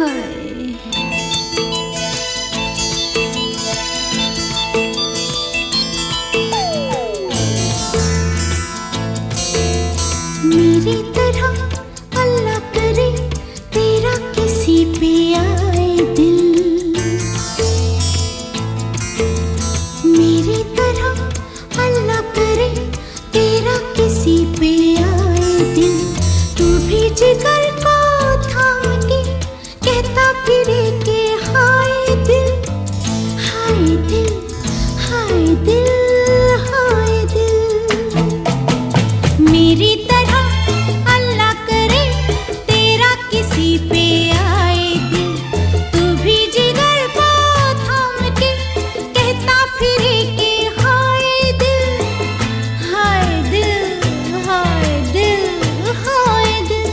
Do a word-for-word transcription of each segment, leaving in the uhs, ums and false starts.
मेरी तरह अल्लाह करे तेरा किसी पे आए दिल, मेरी तरह अल्लाह करे तेरा किसी पे आए दिल। तू भी जिगर को थाम के कहता फिरे के हाय दिल, हाय दिल, हाय दिल, हाय दिल। मेरी पे आए दिल, तू भी जिगर को थाम के कहता फिरे के हाय दिल, हाय दिल, हाय दिल, हाय दिल।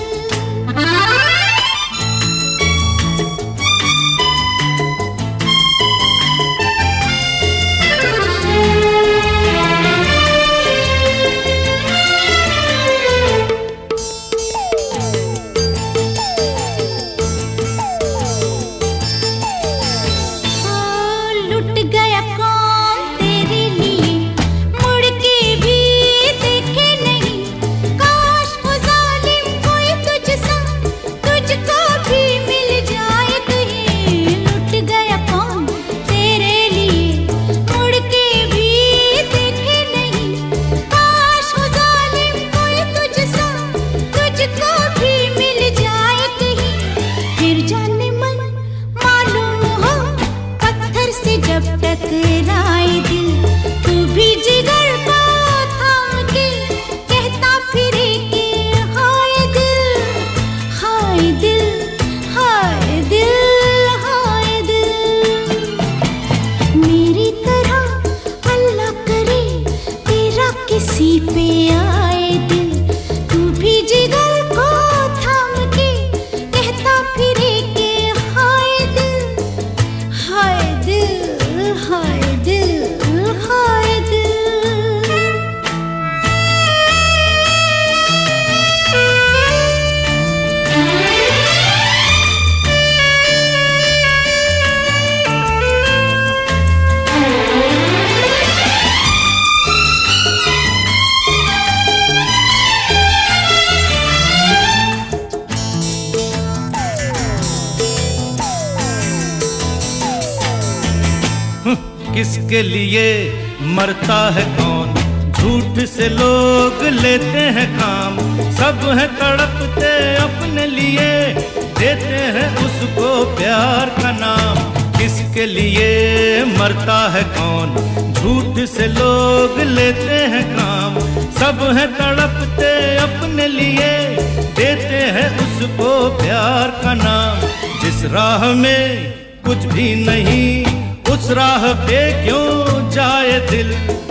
जब टकराए दिल, तू भी जिगर को थाम के कहता फिरे के हाय दिल, हाय दिल, हाय दिल, हाय दिल। मेरी तरह अल्लाह करे तेरा किसी पे आए दिल, तू भी जिगर को थाम के कहता फिरे के हाय दिल, हाय दिल, हाय दिल, हाय दिल। किसके लिए मरता है कौन, झूठ से लोग लेते हैं काम, सब है तड़पते अपने लिए, देते हैं उसको प्यार का नाम। किसके लिए मरता है कौन, झूठ से लोग लेते हैं काम, सब है तड़पते अपने लिए, देते हैं उसको प्यार का नाम। जिस राह में कुछ भी नहीं उस राह पे क्यों जाए दिल,